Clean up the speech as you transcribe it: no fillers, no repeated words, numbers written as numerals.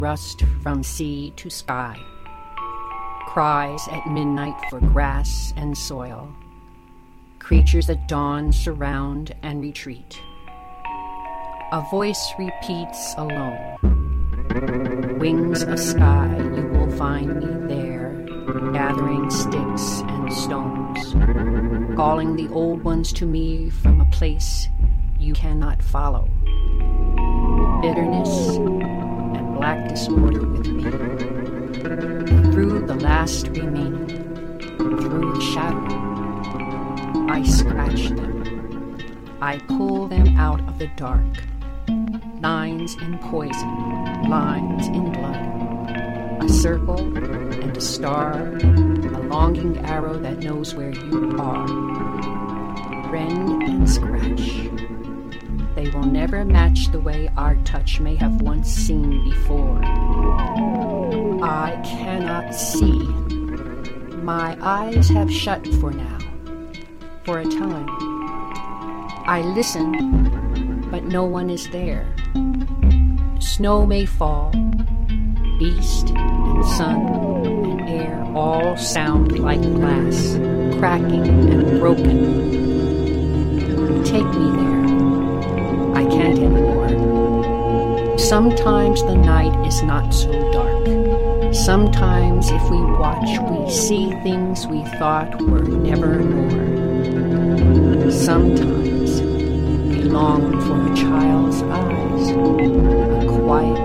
rust from sea to sky, cries at midnight for grass and soil, creatures at dawn surround and retreat. A voice repeats alone, wings of sky, you will find me there, gathering sticks and stones, calling the old ones to me from a place you cannot follow. Bitterness and black disorder with me. Through the last remaining, through the shadow, I scratch them. I pull them out of the dark. Lines in poison, lines in blood. A circle and a star, a longing arrow that knows where you are. Rend and scratch. They will never match the way our touch may have once seen before. I cannot see. My eyes have shut for now, for a time. I listen, but no one is there. Snow may fall, beast and sun and air all sound like glass, cracking and broken. Take me there. I can't anymore. Sometimes the night is not so dark. Sometimes if we watch, we see things we thought were never more. Sometimes we long for a child's eyes, a quiet